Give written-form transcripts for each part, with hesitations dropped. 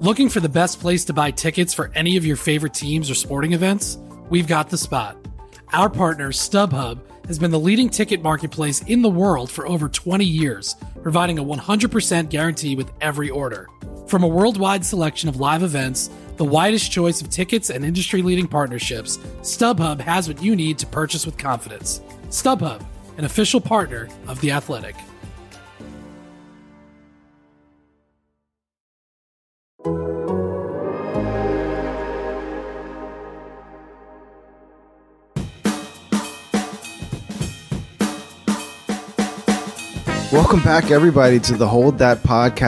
Looking for the best place to buy tickets for any of your favorite teams or sporting events? We've got the spot. Our partner, StubHub, has been the leading ticket marketplace in the world for over 20 years, providing a 100% guarantee with every order. From a worldwide selection of live events, the widest choice of tickets and industry-leading partnerships, StubHub has what you need to purchase with confidence. StubHub, an official partner of The Athletic. Welcome back, everybody, to the Hold That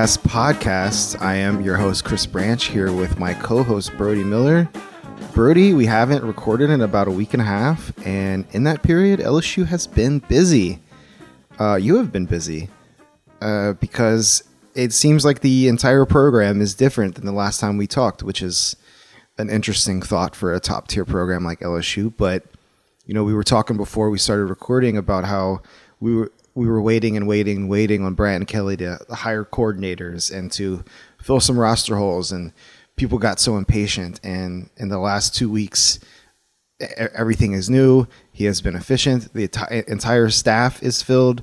podcast. I am your host, Chris Branch, here with my co-host, Brody Miller. Brody, we haven't recorded in about a week and a half, and in that period, LSU has been busy. You have been busy because it seems like the entire program is different than the last time we talked, which is an interesting thought for a top-tier program like LSU. But, you know, we were talking before we started recording about how we were waiting on Brian Kelly to hire coordinators and to fill some roster holes, and people got so impatient. And in the last 2 weeks, everything is new. He has been efficient. The entire staff is filled.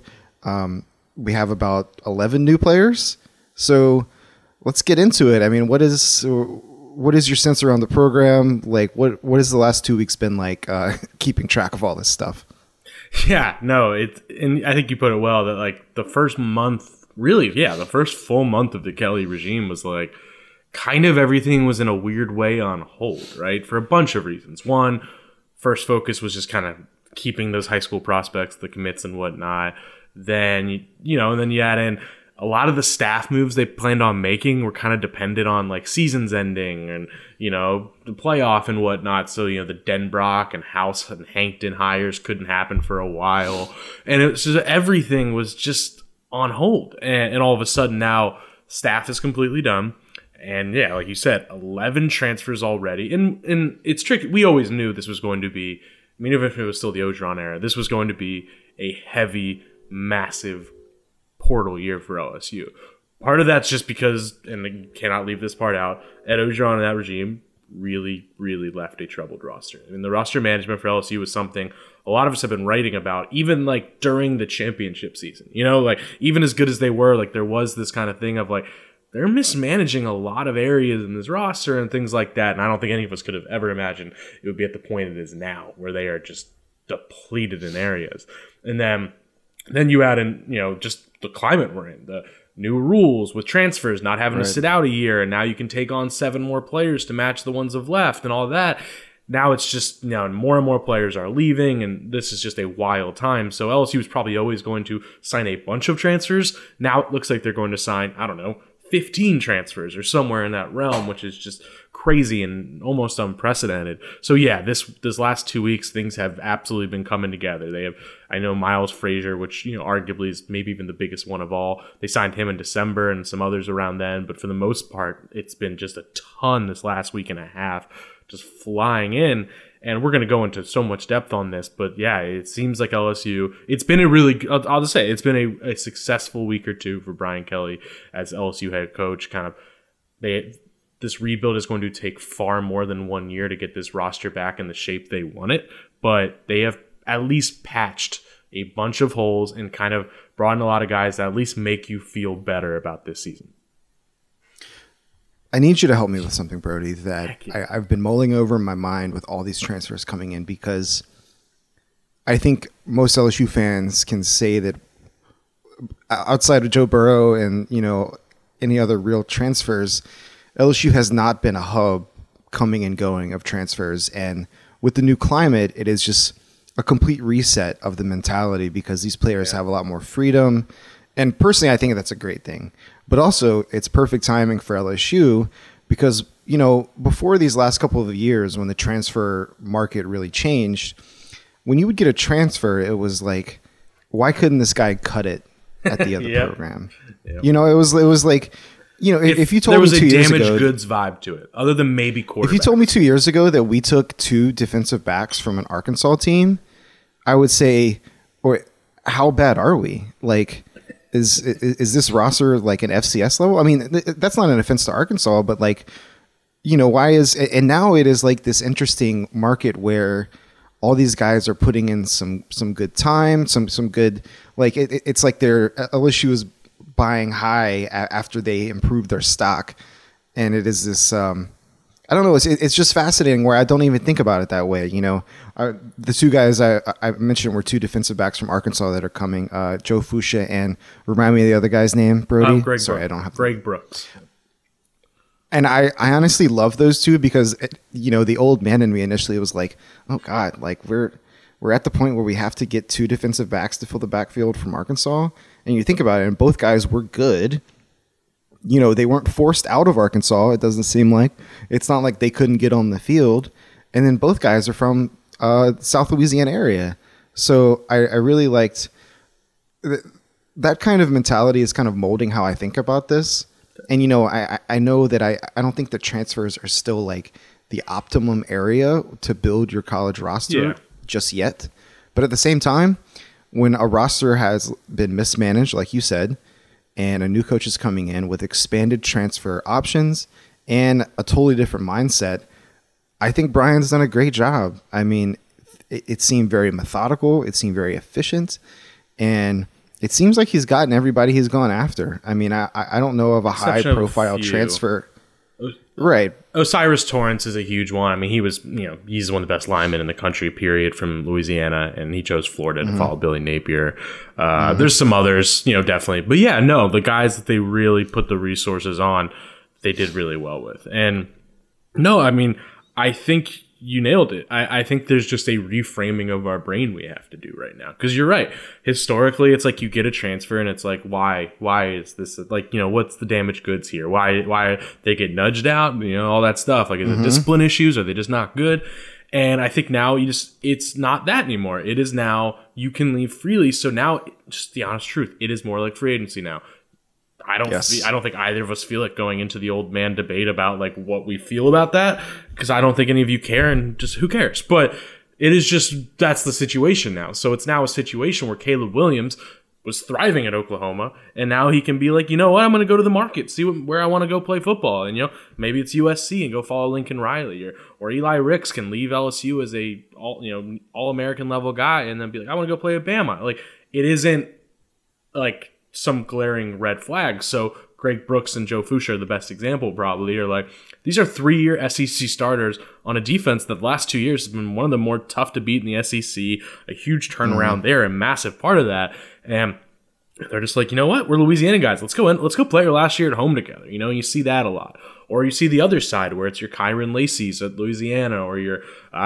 We have about 11 new players. So let's get into it. I mean, what is your sense around the program? Like, what has the last 2 weeks been like keeping track of all this stuff? Yeah, no, and I think you put it well that like the first month, really, the first full month of the Kelly regime was like kind of everything was in a weird way on hold, right? For a bunch of reasons. One, first focus was just kind of keeping those high school prospects, the commits and whatnot. Then, and then you add in a lot of the staff moves they planned on making were kind of dependent on like seasons ending and, the playoff and whatnot. So, the Denbrock and House and Hankton hires couldn't happen for a while. And it was just, everything was just on hold. And all of a sudden now staff is completely done. And yeah, like you said, 11 transfers already. And it's tricky. We always knew this was going to be, even if it was still the Orgeron era, this was going to be a heavy, massive portal year for LSU. Part of that's just because, and I cannot leave this part out, Ed Orgeron and that regime really, really left a troubled roster. I mean, the roster management for LSU was something a lot of us have been writing about, even like during the championship season. Like even as good as they were, like there was this kind of thing of like, they're mismanaging a lot of areas in this roster and things like that. And I don't think any of us could have ever imagined it would be at the point it is now, where they are just depleted in areas. And then you add in, just the climate we're in, the new rules with transfers, not having to sit out a year, and now you can take on 7 more players to match the ones of left and all of that. Now it's just, more and more players are leaving, and this is just a wild time. So LSU is probably always going to sign a bunch of transfers. Now it looks like they're going to sign, 15 transfers or somewhere in that realm, which is just crazy and almost unprecedented. So yeah, this last 2 weeks, things have absolutely been coming together. They have, I know Miles Frazier, which, arguably is maybe even the biggest one of all. They signed him in December and some others around then. But for the most part, it's been just a ton this last week and a half, just flying in. And we're going to go into so much depth on this, but yeah, it seems like LSU, it's been I'll just say, it's been a successful week or two for Brian Kelly as LSU head coach. This rebuild is going to take far more than 1 year to get this roster back in the shape they want it, but they have at least patched a bunch of holes and kind of brought in a lot of guys that at least make you feel better about this season. I need you to help me with something, Brody, that I've been mulling over in my mind with all these transfers coming in, because I think most LSU fans can say that outside of Joe Burrow and, any other real transfers, LSU has not been a hub coming and going of transfers. And with the new climate, it is just a complete reset of the mentality, because these players have a lot more freedom. And personally, I think that's a great thing. But also, it's perfect timing for LSU because, before these last couple of years when the transfer market really changed, when you would get a transfer, it was like, why couldn't this guy cut it at the other program? Yep. It was like, if you told me 2 years ago, there was a damaged goods vibe to it, other than maybe quarterback. If you told me 2 years ago that we took 2 defensive backs from an Arkansas team, I would say, or how bad are we? Like, is this roster like an FCS level? I mean, that's not an offense to Arkansas, but like, why and now it is like this interesting market where all these guys are putting in some good time, some good, like it's like LSU is buying high after they improved their stock. And it is this, I don't know. It's just fascinating where I don't even think about it that way. The two guys I mentioned were two defensive backs from Arkansas that are coming. Joe Fuchsia and remind me of the other guy's name, Brody. Greg Sorry, Brooks. I don't have Greg Brooks. And I honestly love those two because the old man in me initially was like, oh God, like we're at the point where we have to get two defensive backs to fill the backfield from Arkansas. And you think about it, and both guys were good. They weren't forced out of Arkansas. It doesn't seem like. It's not like they couldn't get on the field. And then both guys are from South Louisiana area. So I really liked that kind of mentality is kind of molding how I think about this. And, I know that I don't think the transfers are still like the optimum area to build your college roster just yet. But at the same time, when a roster has been mismanaged, like you said, and a new coach is coming in with expanded transfer options and a totally different mindset, I think Brian's done a great job. I mean, it seemed very methodical. It seemed very efficient. And it seems like he's gotten everybody he's gone after. I mean, I don't know of a high-profile transfer. Right. Osiris Torrance is a huge one. I mean, he's one of the best linemen in the country, period, from Louisiana, and he chose Florida to follow Billy Napier. There's some others, definitely. But yeah, no, the guys that they really put the resources on, they did really well with. And no, I mean, I think you nailed it. I think there's just a reframing of our brain we have to do right now. Because you're right. Historically, it's like you get a transfer and it's like, why is this like, what's the damaged goods here? Why they get nudged out? All that stuff. Like, is it discipline issues? Are they just not good? And I think now it's not that anymore. It is now you can leave freely. So now, just the honest truth, it is more like free agency now. I don't think either of us feel it going into the old man debate about like what we feel about that, because I don't think any of you care, and just who cares? But it is just, that's the situation now. So it's now a situation where Caleb Williams was thriving at Oklahoma, and now he can be like, I'm going to go to the market, see where I want to go play football, and maybe it's USC and go follow Lincoln Riley, or Eli Ricks can leave LSU as a all-American level guy and then be like, I want to go play at Bama. Like, it isn't like some glaring red flags. So Greg Brooks and Joe Fuchsia are the best example, probably. Or like, these are 3-year SEC starters on a defense that the last 2 years has been one of the more tough to beat in the SEC. A huge turnaround there, a massive part of that. And they're just like, what? We're Louisiana guys. Let's go play our last year at home together. You see that a lot. Or you see the other side where it's your Kyron Lacey's at Louisiana, or or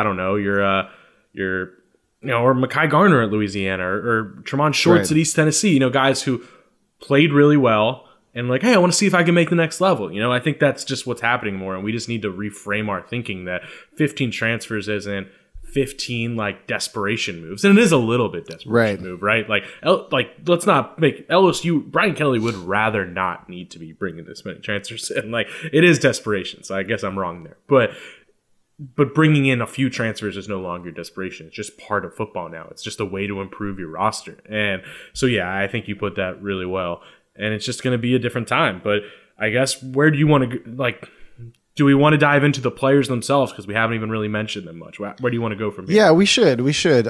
Mekhi Garner at Louisiana, or Tremont Shorts at East Tennessee. Guys who played really well and like, hey, I want to see if I can make the next level. I think that's just what's happening more, and we just need to reframe our thinking that 15 transfers isn't 15 like desperation moves, and it is a little bit desperation move, right? Like let's not make LSU. Brian Kelly would rather not need to be bringing this many transfers in. Like, it is desperation, so I guess I'm wrong there, but bringing in a few transfers is no longer desperation. It's just part of football now. It's just a way to improve your roster. And so, yeah, I think you put that really well. And it's just going to be a different time. But I guess, where do you want to, like, do we want to dive into the players themselves? Because we haven't even really mentioned them much. Where do you want to go from here? Yeah, we should.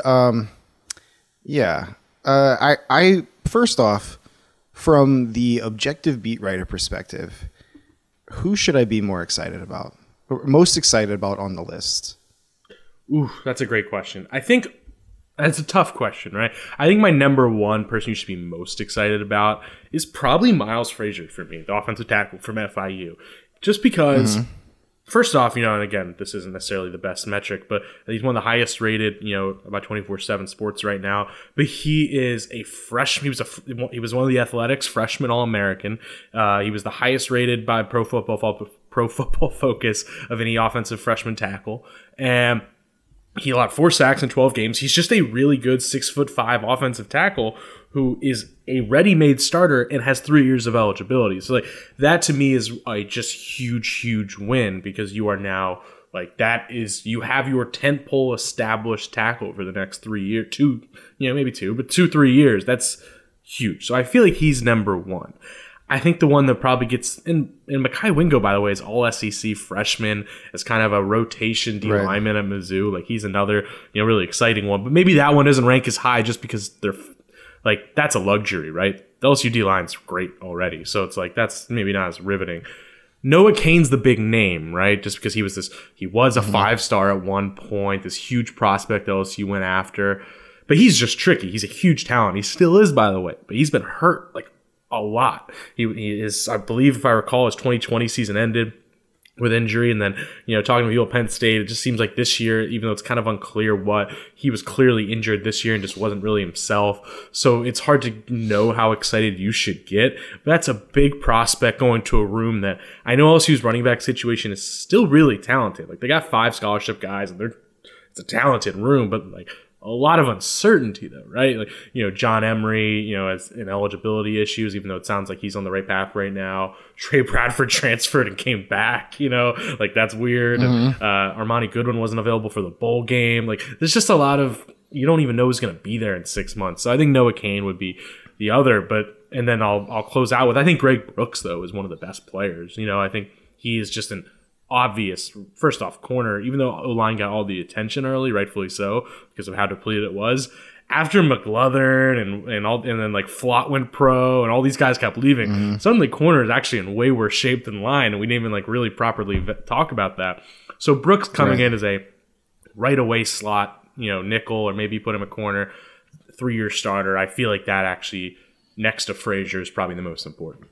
I first off, from the objective beat writer perspective, who should I be more excited about? Most excited about on the list? Ooh, that's a great question. I think that's a tough question, right? I think my number one person you should be most excited about is probably Miles Frazier for me, the offensive tackle from FIU. Just because, first off, and again, this isn't necessarily the best metric, but he's one of the highest rated, by 24/7 Sports right now. But he is a freshman. He was one of the Athletics freshman All-American. He was the highest rated by Pro Football Focus of any offensive freshman tackle, and he allowed 4 sacks in 12 games. He's just a really good 6'5" offensive tackle who is a ready-made starter and has 3 years of eligibility. So, like, that to me is a just huge win, because you are now you have your tentpole established tackle for the next 3 years, 2, maybe 2, but 2-3 years. That's huge. So I feel like he's number one. I think the one that probably gets and Mekhi Wingo, by the way, is all SEC freshman as kind of a rotation D lineman at Mizzou. Like he's another, really exciting one. But maybe that one doesn't rank as high just because they're like that's a luxury, right? The LSU D line's great already, so it's like that's maybe not as riveting. Noah Cain's the big name, right? Just because he was a 5-star at one point, this huge prospect LSU went after. But he's just tricky. He's a huge talent. He still is, by the way. But he's been hurt like a lot. He is, I believe, if I recall, his 2020 season ended with injury. And then, talking to people at Penn State, it just seems like this year, even though it's kind of unclear what, he was clearly injured this year and just wasn't really himself. So it's hard to know how excited you should get. But that's a big prospect going to a room that I know LSU's running back situation is still really talented. Like they got 5 scholarship guys and it's a talented room, but like a lot of uncertainty though, right? Like, John Emery, has eligibility issues, even though it sounds like he's on the right path right now. Trey Bradford transferred and came back, like that's weird. Mm-hmm. Armani Goodwin wasn't available for the bowl game. Like there's just a lot of, you don't even know who's going to be there in 6 months. So I think Noah Cain would be the other, and then I'll close out with, I think Greg Brooks though is one of the best players. I think he is just an obvious, first off, corner, even though O-line got all the attention early, rightfully so, because of how depleted it was. After McLovern and then like Flott went pro and all these guys kept leaving, suddenly corner is actually in way worse shape than line, and we didn't even like really properly talk about that. So Brooks coming in as a right away slot, nickel, or maybe put him a corner, 3-year starter. I feel like that actually, next to Frazier, is probably the most important.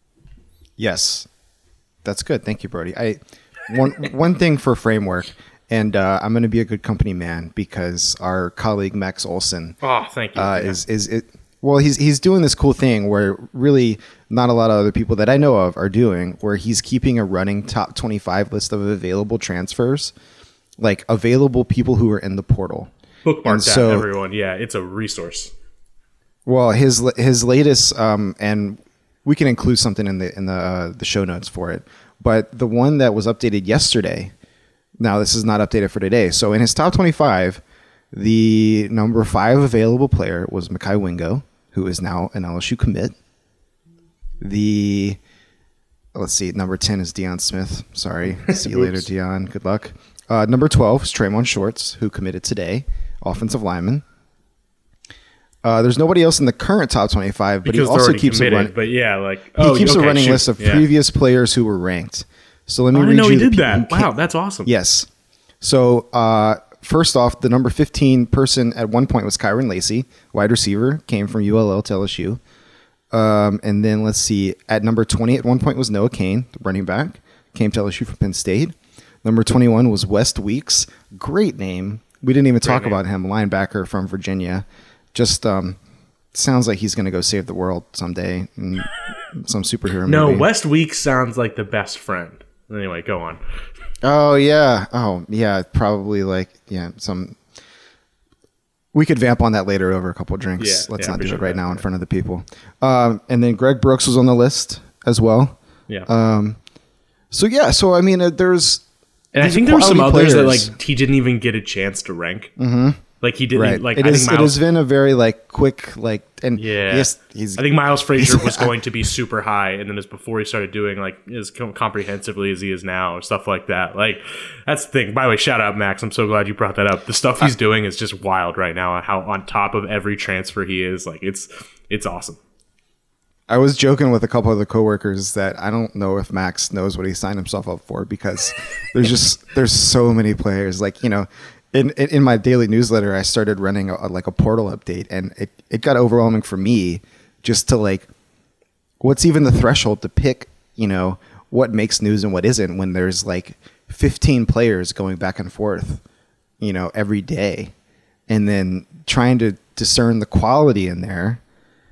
Yes, that's good. Thank you, Brody. One thing for framework, and I'm going to be a good company man because our colleague Max Olson. Oh, thank you. He's doing this cool thing where really not a lot of other people that I know of are doing, where he's keeping a running top 25 list of available transfers, like available people who are in the portal. Bookmark that, everyone. Yeah, it's a resource. Well, his latest, and we can include something in the show notes for it. But the one that was updated yesterday, now this is not updated for today. So in his top 25, the number 5 available player was Mekhi Wingo, who is now an LSU commit. Number 10 is Deion Smith. Sorry. See you later, Deion. Good luck. Number 12 is Tremont Shorts, who committed today, offensive lineman. There's nobody else in the current top 25, but because he also keeps a running. But yeah, like he keeps a running list of previous players who were ranked. So let me read you. He did that. Wow, that's awesome. Yes. So first off, the number 15 person at one point was Kyron Lacey, wide receiver, came from ULL to LSU. And then let's see, at number 20 at one point was Noah Cain, running back, came to LSU from Penn State. Number 21 was West Weeks, great name. We didn't even talk about him, linebacker from Virginia. Just sounds like he's going to go save the world someday in some superhero movie. No, West Weeks sounds like the best friend. Anyway, go on. Oh, yeah. Probably some... We could vamp on that later over a couple of drinks. Let's not do it right now in front of the people. And then Greg Brooks was on the list as well. Yeah. So I mean, there's... And I think there were some others that like he didn't even get a chance to rank. Mm-hmm. Like he didn't like. It has been a very quick yes. I think Miles Frazier was going to be super high, and then as before he started doing as comprehensively as he is now, or stuff like that. Like that's the thing. By the way, shout out Max. I'm so glad you brought that up. The stuff he's doing is just wild right now. How on top of every transfer he is, it's awesome. I was joking with a couple of the coworkers that I don't know if Max knows what he signed himself up for because there's so many players. In my daily newsletter, I started running a portal update, and it got overwhelming for me just to what's even the threshold to pick, what makes news and what isn't when there's 15 players going back and forth, every day, and then trying to discern the quality in there.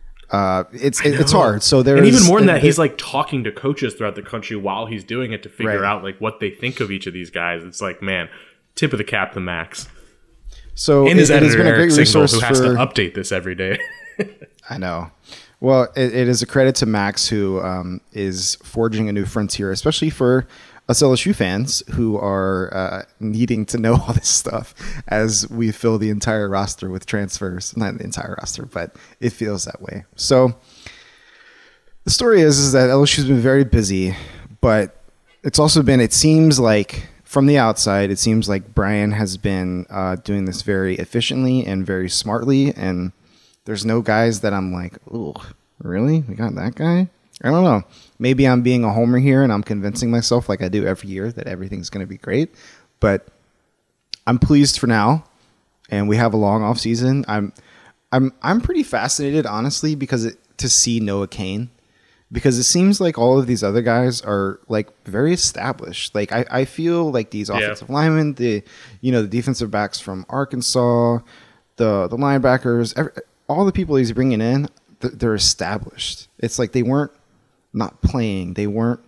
It's hard. So and even more than that, he's talking to coaches throughout the country while he's doing it to figure out what they think of each of these guys. It's man, tip of the cap to Max. So and his editor, has been a great resource who has to update this every day. I know. Well, it is a credit to Max, who is forging a new frontier, especially for us LSU fans who are needing to know all this stuff as we fill the entire roster with transfers. Not the entire roster, but it feels that way. So the story is that LSU's been very busy, but it's also been, it seems like from the outside, it seems like Brian has been doing this very efficiently and very smartly. And there's no guys that I'm like, ooh, really? We got that guy? I don't know. Maybe I'm being a homer here and I'm convincing myself like I do every year that everything's going to be great. But I'm pleased for now. And we have a long off season. I'm pretty fascinated, honestly, because to see Noah Cain. Because it seems like all of these other guys are like very established. Like I feel like these offensive linemen, the defensive backs from Arkansas, the linebackers, all the people he's bringing in, they're established. It's like they weren't not playing. They weren't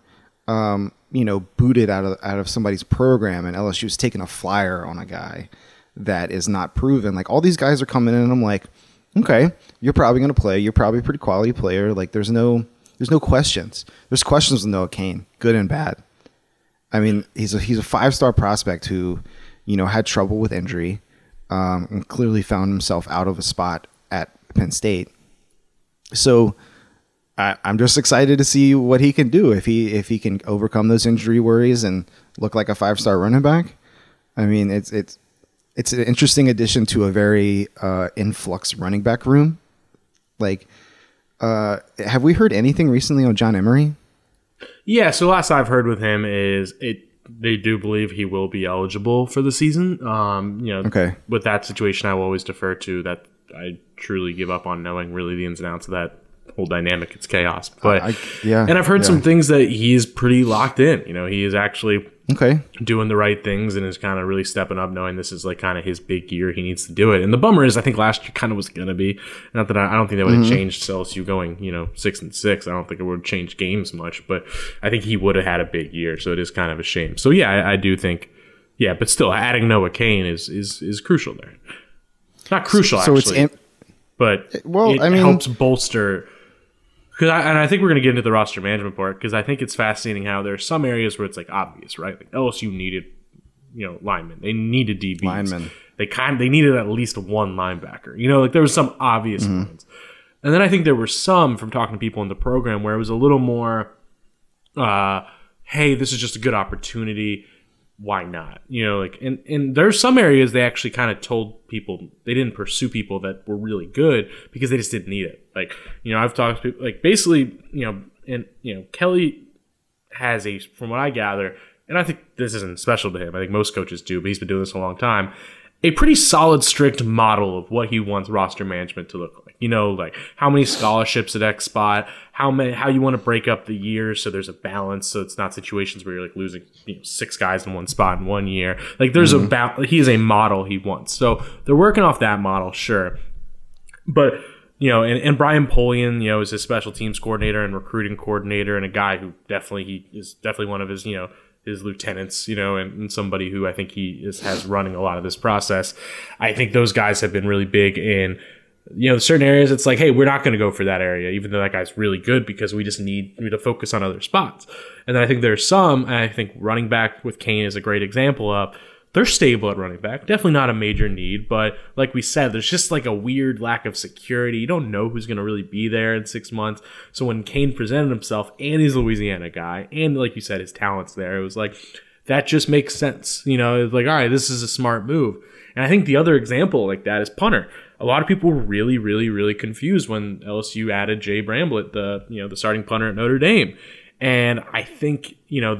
booted out of somebody's program, and LSU's taking a flyer on a guy that is not proven. Like all these guys are coming in, and I'm like, okay, you're probably going to play. You're probably a pretty quality player. Like there's no questions. There's questions with Noah Cain, good and bad. I mean, he's a 5-star prospect who, had trouble with injury, and clearly found himself out of a spot at Penn State. So I'm just excited to see what he can do if he can overcome those injury worries and look like a 5-star running back. I mean, it's an interesting addition to a very influx running back room. Like, have we heard anything recently on John Emery? Yeah, so last I've heard with him is they do believe he will be eligible for the season. Okay. With that situation, I will always defer to that. I truly give up on knowing really the ins and outs of that whole dynamic. It's chaos. But and I've heard some things that he's pretty locked in. He is actually doing the right things and is kind of really stepping up, knowing this is like kind of his big year. He needs to do it. And the bummer is, I think last year kind of was going to be, not that I don't think that would have changed LSU going 6-6. I don't think it would have changed games much, but I think he would have had a big year. So it is kind of a shame. So yeah, I do think, but still adding Noah Cain is crucial there. Not crucial, so actually, but it helps bolster. I think we're going to get into the roster management part, because I think it's fascinating how there are some areas where it's like obvious, right? Like LSU needed, linemen. They needed DBs. Linemen. They needed at least one linebacker. Like there was some obvious ones. And then I think there were some, from talking to people in the program, where it was a little more, hey, this is just a good opportunity. Why not? And there's some areas they actually kind of told people they didn't pursue people that were really good because they just didn't need it. Like, I've talked to people, like basically, Kelly has from what I gather, and I think this isn't special to him. I think most coaches do, but he's been doing this a long time. A pretty solid, strict model of what he wants roster management to look like. Like how many scholarships at X spot, how you want to break up the years so there's a balance, so it's not situations where you're like losing 6 guys in one spot in 1 year. Like there's he has a model he wants. So they're working off that model, sure. But and Brian Polian, is his special teams coordinator and recruiting coordinator, and a guy who he is definitely one of his his lieutenants, and somebody who I think has running a lot of this process. I think those guys have been really big in, certain areas. It's like, hey, we're not going to go for that area, even though that guy's really good, because we just need to focus on other spots. And then I think there's some, and I think running back with Cain is a great example of, they're stable at running back. Definitely not a major need, but like we said, there's just like a weird lack of security. You don't know who's going to really be there in 6 months. So when Cain presented himself, and he's a Louisiana guy, and like you said, his talent's there, it was like, that just makes sense. It's like, all right, this is a smart move. And I think the other example like that is punter. A lot of people were really, really, really confused when LSU added Jay Bramblett, the starting punter at Notre Dame. And I think,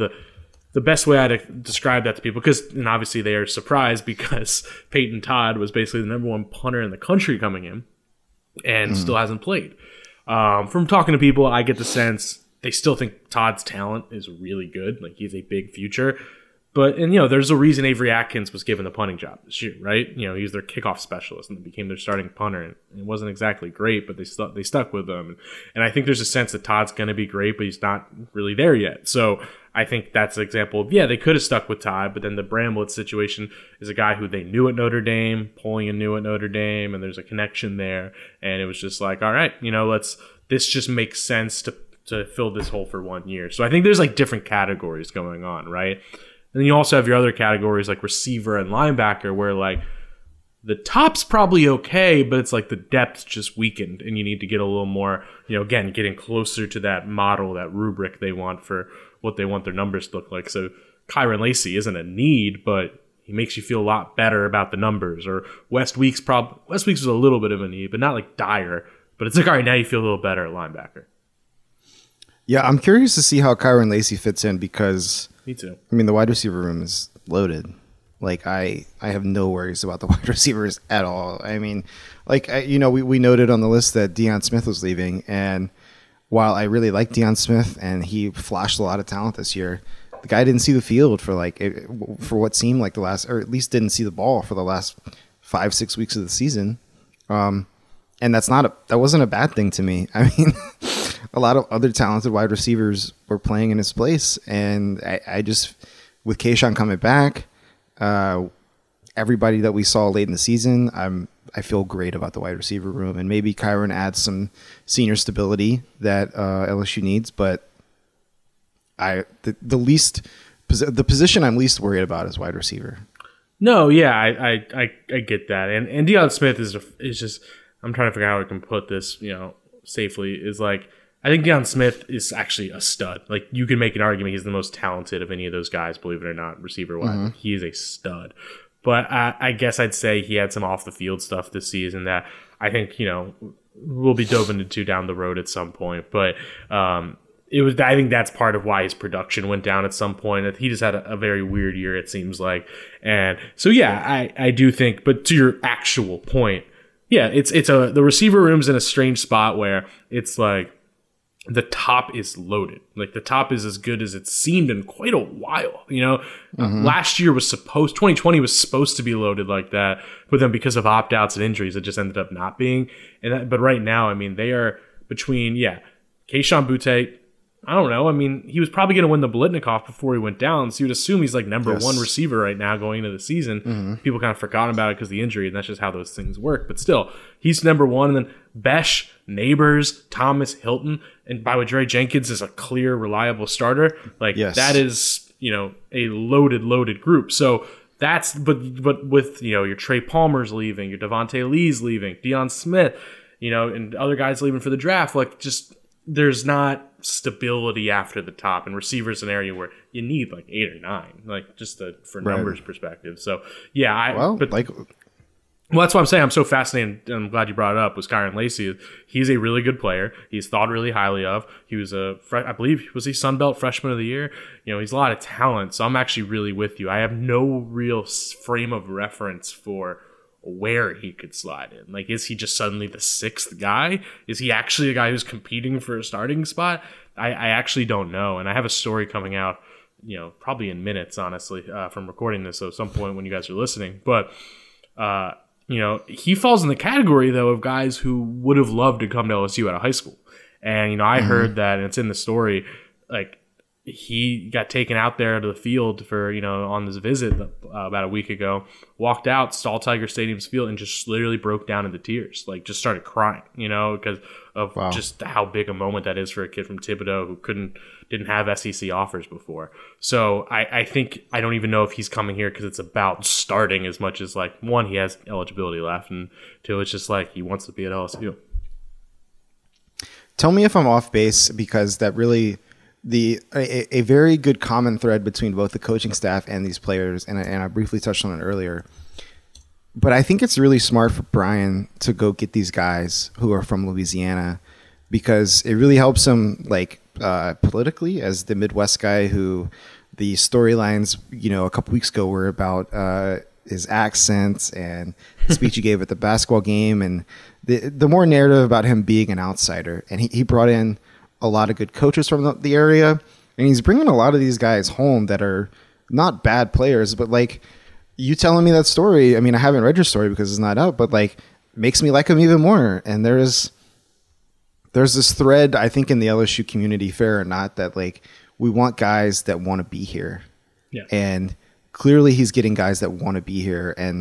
the best way I'd describe that to people, and obviously they are surprised because Peyton Todd was basically the number 1 punter in the country coming in and still hasn't played. From talking to people, I get the sense they still think Todd's talent is really good. Like he's a big future. But, there's a reason Avery Atkins was given the punting job this year, right? He was their kickoff specialist and became their starting punter. And it wasn't exactly great, but they stuck with him. And I think there's a sense that Todd's going to be great, but he's not really there yet. So I think that's an example of, they could have stuck with Todd, but then the Bramblett situation is a guy who they knew at Notre Dame, Polian knew at Notre Dame, and there's a connection there. And it was just like, all right, this just makes sense to to fill this hole for 1 year. So I think there's like different categories going on, right? And then you also have your other categories like receiver and linebacker, where like the top's probably okay, but it's like the depth's just weakened, and you need to get a little more, again, getting closer to that model, that rubric they want for what they want their numbers to look like. So Kyren Lacy isn't a need, but he makes you feel a lot better about the numbers. Or West Weeks was a little bit of a need, but not like dire. But it's like, all right, now you feel a little better at linebacker. Yeah, I'm curious to see how Kyren Lacy fits in because me too. I mean, the wide receiver room is loaded. Like I have no worries about the wide receivers at all. I mean, like we noted on the list that Deion Smith was leaving, and while I really like Deion Smith and he flashed a lot of talent this year, the guy didn't see the field for what seemed like the last, or at least didn't see the ball for the last 5-6 weeks of the season. And that wasn't a bad thing to me. I mean, a lot of other talented wide receivers were playing in his place, and I just, with Keyshawn coming back, everybody that we saw late in the season, I feel great about the wide receiver room, and maybe Kyren adds some senior stability that LSU needs. But the position I'm least worried about is wide receiver. No, yeah, I get that, and Deion Smith is just, I'm trying to figure out how I can put this, safely, is like, I think Deion Smith is actually a stud. Like, you can make an argument he's the most talented of any of those guys, believe it or not, receiver-wise. Mm-hmm. He is a stud. But I guess I'd say he had some off-the-field stuff this season that I think, we'll be dove into down the road at some point. But I think that's part of why his production went down at some point. He just had a very weird year, it seems like. And so, yeah, I do think, but to your actual point, yeah, the receiver room's in a strange spot where it's like, the top is loaded. Like, the top is as good as it's seemed in quite a while. Last year 2020 was supposed to be loaded like that, but then because of opt-outs and injuries, it just ended up not being. But right now, I mean, they are between, Keyshawn Butte. I don't know. I mean, he was probably going to win the Biletnikoff before he went down, so you would assume he's like number one receiver right now going into the season. Mm-hmm. People kind of forgot about it because of the injury, and that's just how those things work. But still, he's number one. And then Besh, Neighbors, Thomas, Hilton, and Dre Jenkins is a clear, reliable starter. Like, that is, a loaded group. So that's, but with, your Trey Palmer's leaving, your Devontae Lee's leaving, Deion Smith, and other guys leaving for the draft, like, just, there's not stability after the top, and receivers an area where you need like 8 or 9, like just for numbers perspective. So that's why I'm saying I'm so fascinated, and I'm glad you brought it up, was Kyren Lacy. He's a really good player. He's thought really highly of. He was I believe, was he Sun Belt Freshman of the Year? He's a lot of talent. So I'm actually really with you. I have no real frame of reference for where he could slide in. Like, is he just suddenly the 6th guy? Is he actually a guy who's competing for a starting spot? I actually don't know. And I have a story coming out, probably in minutes, honestly, from recording this. So at some point when you guys are listening. But, he falls in the category, though, of guys who would have loved to come to LSU out of high school. And, I heard that, and it's in the story, like, he got taken out there to the field for, on this visit about a week ago, walked out, Stall Tiger Stadium's field, and just literally broke down into tears, like just started crying, because of just how big a moment that is for a kid from Thibodaux who didn't have SEC offers before. So I think, I don't even know if he's coming here because it's about starting as much as, like, one, he has eligibility left, and two, it's just like he wants to be at LSU. Tell me if I'm off base, because that really... a very good common thread between both the coaching staff and these players, and I briefly touched on it earlier, but I think it's really smart for Brian to go get these guys who are from Louisiana, because it really helps him, like, politically, as the Midwest guy who the storylines, a couple weeks ago were about his accent and the speech he gave at the basketball game, and the more narrative about him being an outsider. And he brought in a lot of good coaches from the area, and he's bringing a lot of these guys home that are not bad players, but, like, you telling me that story, I mean, I haven't read your story because it's not out, but, like, makes me like him even more. And there's this thread, I think, in the LSU community, fair or not, that, like, we want guys that want to be here. Yeah. And clearly he's getting guys that want to be here. And,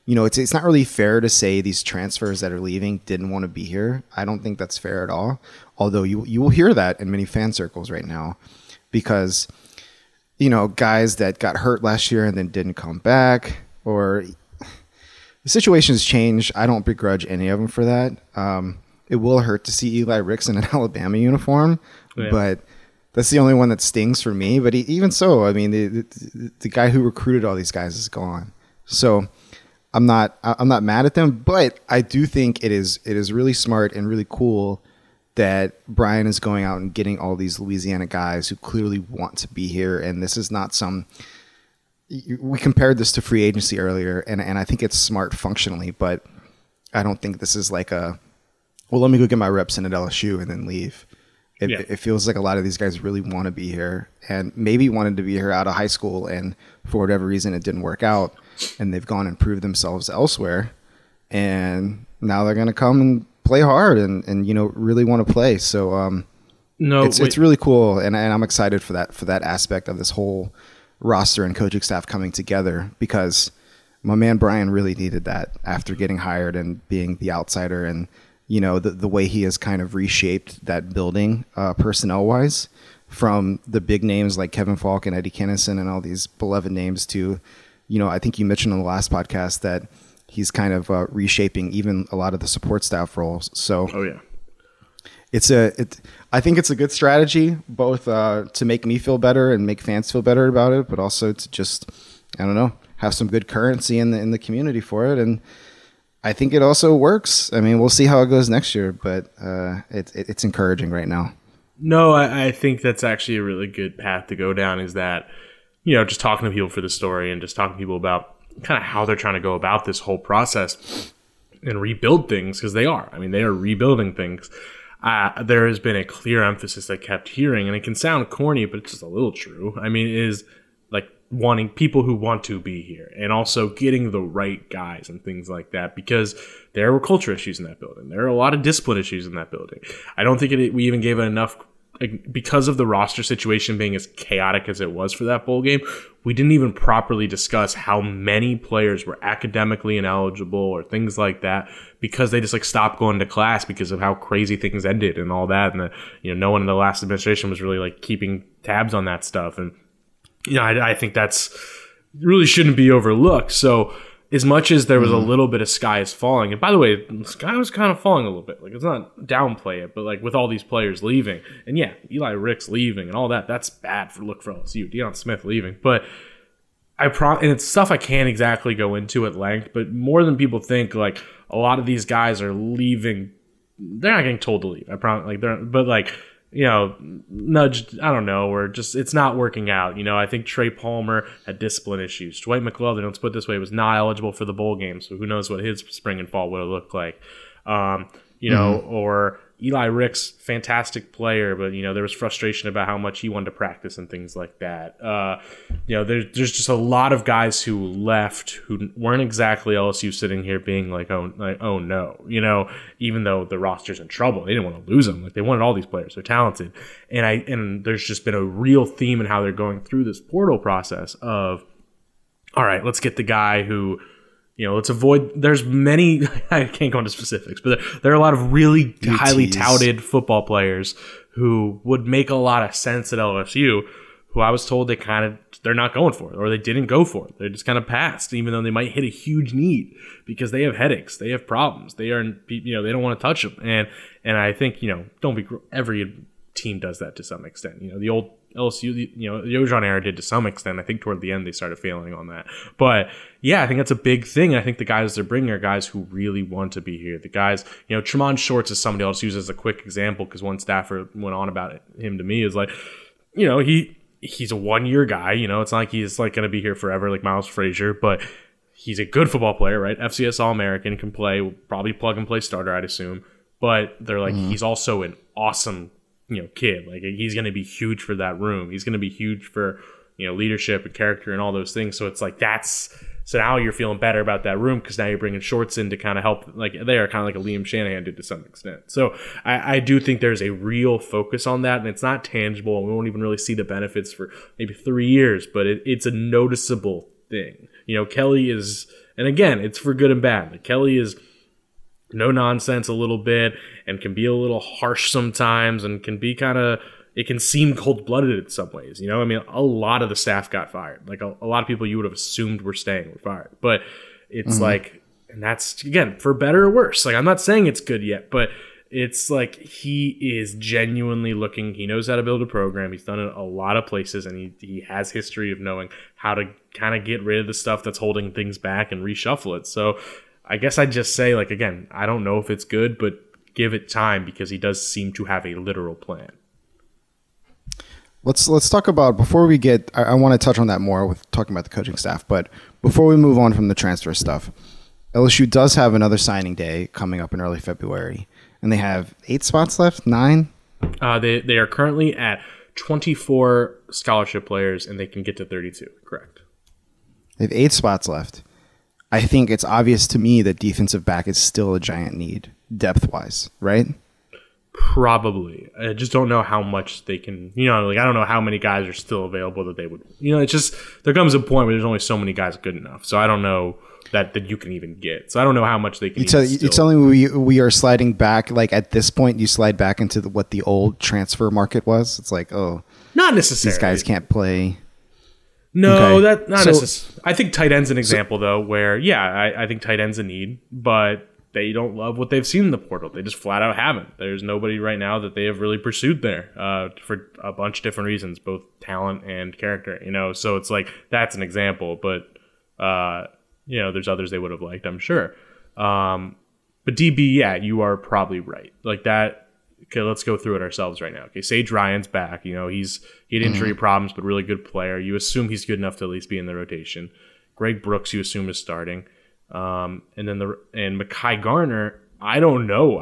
it's not really fair to say these transfers that are leaving didn't want to be here. I don't think that's fair at all. Although you will hear that in many fan circles right now, because guys that got hurt last year and then didn't come back, or the situation's changed. I don't begrudge any of them for that. It will hurt to see Eli Ricks in an Alabama uniform, but that's the only one that stings for me. But even so, I mean, the guy who recruited all these guys is gone. So I'm not mad at them, but I do think it is really smart and really cool that Brian is going out and getting all these Louisiana guys who clearly want to be here. And this is not we compared this to free agency earlier, and I think it's smart functionally, but I don't think this is like let me go get my reps in at LSU and then leave. It feels like a lot of these guys really want to be here, and maybe wanted to be here out of high school, and for whatever reason it didn't work out, and they've gone and proved themselves elsewhere, and now they're going to come and play hard and really want to play. So it's really cool, and I'm excited for that aspect of this whole roster and coaching staff coming together, because my man Brian really needed that after getting hired and being the outsider, and the way he has kind of reshaped that building personnel wise, from the big names like Kevin Falk and Eddie Kennison and all these beloved names to I think you mentioned on the last podcast that he's kind of reshaping even a lot of the support staff roles. So I think it's a good strategy, both to make me feel better and make fans feel better about it, but also to just, I don't know, have some good currency in the community for it. And I think it also works. I mean, we'll see how it goes next year, but it's encouraging right now. No, I think that's actually a really good path to go down, is that, just talking to people for the story and just talking to people about kind of how they're trying to go about this whole process and rebuild things, because they are. I mean, they are rebuilding things. There has been a clear emphasis I kept hearing, and it can sound corny, but it's just a little true. I mean, it is like wanting people who want to be here, and also getting the right guys and things like that, because there were culture issues in that building. There are a lot of discipline issues in that building. I don't think we even gave it enough, because of the roster situation being as chaotic as it was for that bowl game. We didn't even properly discuss how many players were academically ineligible or things like that, because they just stopped going to class because of how crazy things ended and all that. And no one in the last administration was really keeping tabs on that stuff. And I think that's really shouldn't be overlooked. So as much as there was a little bit of sky is falling, and by the way, the sky was kind of falling a little bit. It's not downplay it, but with all these players leaving, and Eli Ricks leaving and all that, that's bad for LSU. Deion Smith leaving, but and it's stuff I can't exactly go into at length. But more than people think, a lot of these guys are leaving. They're not getting told to leave. I promise. Nudged, I don't know, or just it's not working out. I think Trey Palmer had discipline issues. Dwight McClellan, let's put it this way, was not eligible for the bowl game, so who knows what his spring and fall would have looked like. Or Eli Ricks, fantastic player, but there was frustration about how much he wanted to practice and things like that. There's just a lot of guys who left who weren't exactly LSU sitting here being oh no, even though the roster's in trouble, they didn't want to lose them. They wanted all these players; they're talented, and there's just been a real theme in how they're going through this portal process of, all right, let's get the guy who. Let's avoid. There's many. I can't go into specifics, but there are a lot of really highly touted football players who would make a lot of sense at LSU. Who I was told they're not going for it, or they didn't go for it. They just kind of passed, even though they might hit a huge need because they have headaches, they have problems, they don't want to touch them. And I think every team does that to some extent. The old LSU, the Ojon era did to some extent. I think toward the end they started failing on that. But yeah, I think that's a big thing. I think the guys they're bringing are guys who really want to be here. The guys, Tremont Shorts is somebody I'll just use as a quick example, because one staffer went on about him to me, is he's a 1-year guy. It's not like he's going to be here forever like Miles Frazier, but he's a good football player, right? FCS All-American, can play, probably plug and play starter, I'd assume. But they're he's also an awesome kid. He's going to be huge for that room. He's going to be huge for leadership and character and all those things. So it's so now you're feeling better about that room, because now you're bringing Shorts in to kind of help. They are kind of like a Liam Shanahan did to some extent. So I do think there's a real focus on that, and it's not tangible, and we won't even really see the benefits for maybe 3 years, but it's a noticeable thing. Kelly is, And again, it's for good and bad. Like, Kelly is no nonsense a little bit and can be a little harsh sometimes and can be it can seem cold-blooded in some ways. You know, I mean, a lot of the staff got fired. Like, a lot of people you would have assumed were staying were fired. But it's like, and that's, again, for better or worse. Like, I'm not saying it's good yet, but it's like he is genuinely looking. He knows how to build a program. He's done it a lot of places, and he has history of knowing how to kind of get rid of the stuff that's holding things back and reshuffle it. So I guess I'd just say, like, again, I don't know if it's good, but give it time because he does seem to have a literal plan. Let's talk about, before we get, I want to touch on that more with talking about the coaching staff, but before we move on from the transfer stuff, LSU does have another signing day coming up in early February, and they have 8 spots left, 9? They are currently at 24 scholarship players, and they can get to 32, correct. They have 8 spots left. I think it's obvious to me that defensive back is still a giant need, depth-wise, right? Probably. I just don't know how much they can, I don't know how many guys are still available that they would, it's just, there comes a point where there's only so many guys good enough. So I don't know that you can even get. So I don't know how much they can You're telling me we are sliding back, like at this point, you slide back into what the old transfer market was? It's like, oh. Not necessarily. These guys can't play. No, okay. Not necessarily. I think tight end's an example, though, where, I think tight end's a need, but they don't love what they've seen in the portal. They just flat out haven't. There's nobody right now that they have really pursued there for a bunch of different reasons, both talent and character, So it's like, that's an example, but, there's others they would have liked, I'm sure. But DB, you are probably right. Like that, okay, let's go through it ourselves right now. Okay, Sage Ryan's back. He had injury problems, but really good player. You assume he's good enough to at least be in the rotation. Greg Brooks, you assume, is starting. And Mekhi Garner, I don't know.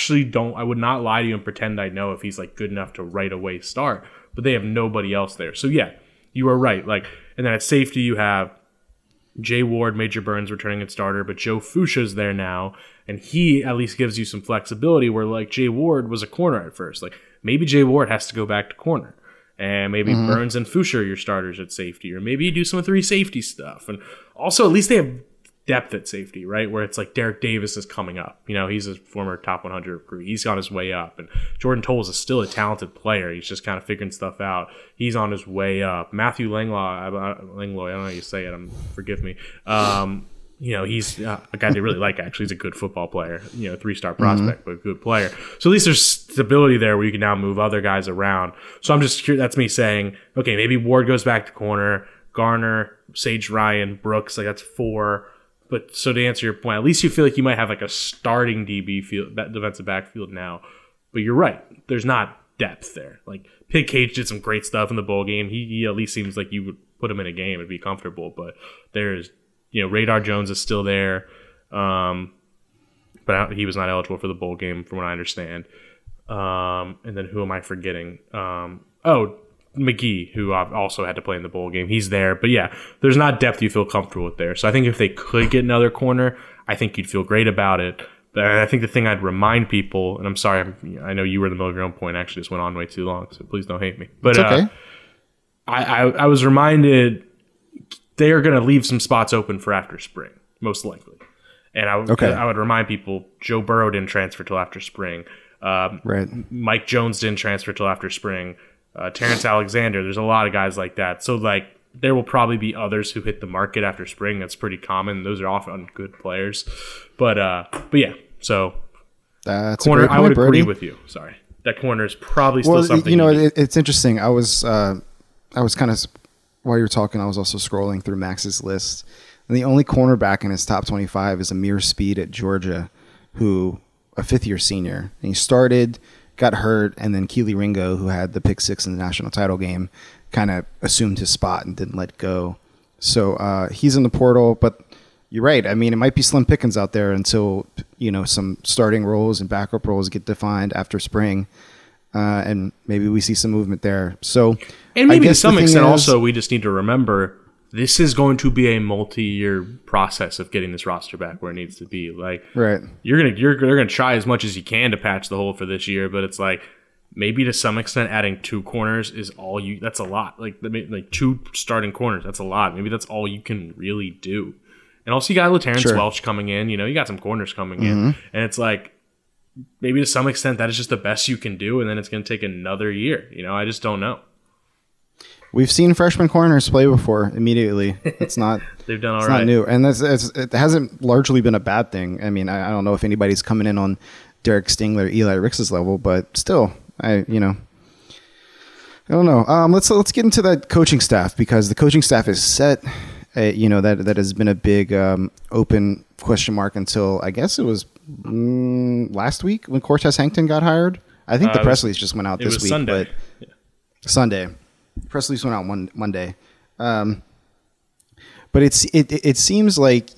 I would not lie to you and pretend I know if he's like good enough to right away start, but they have nobody else there. So you are right. Like, and then at safety you have Jay Ward, Major Burns returning at starter, but Joe Fuchsia's there now, and he at least gives you some flexibility where like Jay Ward was a corner at first. Like maybe Jay Ward has to go back to corner. And maybe Burns and Fuchsia are your starters at safety, or maybe you do some 3 safety stuff. And also at least they have depth at safety, right? Where it's like Derek Davis is coming up. He's a former top 100 recruit. He's on his way up. And Jordan Tolles is still a talented player. He's just kind of figuring stuff out. He's on his way up. Matthew Langlois, I don't know how you say it. Forgive me. He's a guy they really like, actually. He's a good football player. 3-star prospect, but a good player. So at least there's stability there where you can now move other guys around. So I'm just curious. That's me saying, okay, maybe Ward goes back to corner. Garner, Sage Ryan, Brooks, like that's 4. But so to answer your point, at least you feel like you might have like a starting DB field, defensive backfield now. But you're right. There's not depth there. Like Pig Cage did some great stuff in the bowl game. He at least seems like you would put him in a game and be comfortable. But there's, Radar Jones is still there. But he was not eligible for the bowl game from what I understand. And then who am I forgetting? McGee, who also had to play in the bowl game. He's there. But there's not depth you feel comfortable with there. So I think if they could get another corner, I think you'd feel great about it. But I think the thing I'd remind people, and I'm sorry, I know you were in the middle of your own point, actually just went on way too long, so please don't hate me. But it's okay. I was reminded they are going to leave some spots open for after spring, most likely. And I would remind people, Joe Burrow didn't transfer till after spring. Right. Mike Jones didn't transfer till after spring. Terrence Alexander, there's a lot of guys like that. So like there will probably be others who hit the market after spring. That's pretty common. Those are often good players. But so that's corner. A great point, I would agree Brody. with you. Sorry, that corner is probably still something. It's interesting. I was kind of, while you were talking, I was also scrolling through Max's list, and the only cornerback in his top 25 is Amir Speed at Georgia, who a 5th-year senior, and he started, got hurt, and then Keely Ringo, who had the pick 6 in the national title game, kind of assumed his spot and didn't let go. So he's in the portal, but you're right. I mean, it might be slim pickings out there until some starting roles and backup roles get defined after spring, and maybe we see some movement there. So, and maybe to some extent, also we just need to remember this is going to be a multi-year process of getting this roster back where it needs to be. Like, right, you're gonna try as much as you can to patch the hole for this year, but it's like maybe to some extent adding 2 corners is all that's a lot. Like 2 starting corners, that's a lot. Maybe that's all you can really do. And also you got LaTerrence Sure. Welch coming in. You got some corners coming in. And it's like, maybe to some extent that is just the best you can do. And then it's going to take another year. I just don't know. We've seen freshman corners play before immediately. It's not They've done all it's right. not new, and it hasn't largely been a bad thing. I mean, I don't know if anybody's coming in on Derek Stingler, Eli Ricks' level, but still, I don't know. Let's get into that coaching staff, because the coaching staff is set. That has been a big open question mark until I guess it was last week when Cortez Hankton got hired. I think the press release just went out this week. Sunday. But Sunday. Press release went out Monday. But it seems like,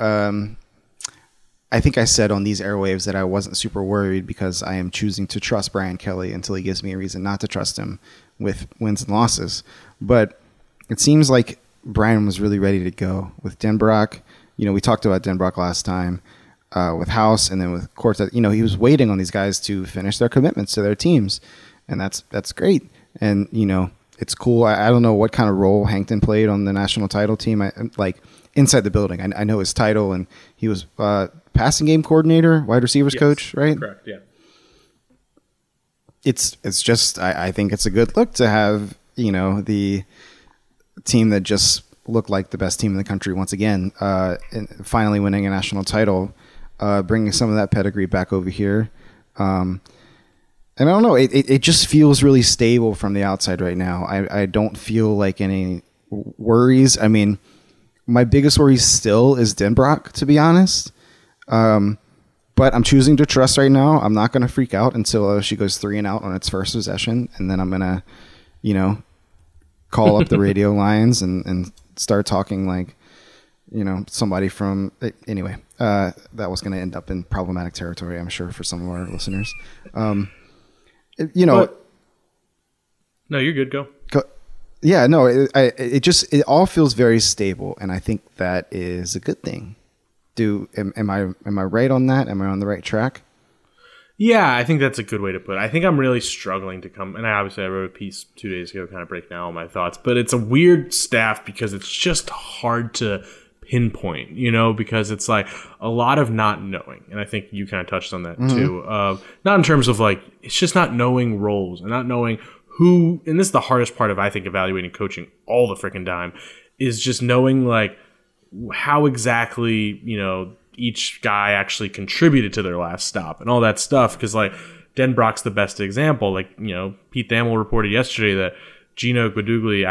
I think I said on these airwaves that I wasn't super worried because I am choosing to trust Brian Kelly until he gives me a reason not to trust him with wins and losses. But it seems like Brian was really ready to go with Denbrock. We talked about Denbrock last time with House, and then with Cortez. He was waiting on these guys to finish their commitments to their teams, and that's great. And it's cool. I don't know what kind of role Hankton played on the national title team. Like inside the building, I know his title, and he was passing game coordinator, wide receivers coach, right? Correct. Yeah. It's just I think it's a good look to have the team that just looked like the best team in the country once again, and finally winning a national title, bringing some of that pedigree back over here. And I don't know, it just feels really stable from the outside right now. I don't feel like any worries. I mean, my biggest worry still is Denbrock, to be honest. But I'm choosing to trust right now. I'm not going to freak out until she goes 3-and-out on its first possession. And then I'm going to, call up the radio lines and start talking like, somebody from... Anyway, that was going to end up in problematic territory, I'm sure, for some of our listeners. No, you're good. Go. Yeah, no, it all feels very stable, and I think that is a good thing. Am I right on that? Am I on the right track? Yeah, I think that's a good way to put it. I think I'm really struggling to come, and I wrote a piece 2 days ago kind of breaking down all my thoughts, but it's a weird staff because it's just hard to pinpoint, because it's like a lot of not knowing. And I think you kind of touched on that too. Not in terms of like, it's just not knowing roles and not knowing who, and this is the hardest part of, I think, evaluating coaching all the freaking time, is just knowing like how exactly, each guy actually contributed to their last stop and all that stuff. Cause like Denbrock's the best example. Like, Pete Thamel reported yesterday that Gino Guidugli,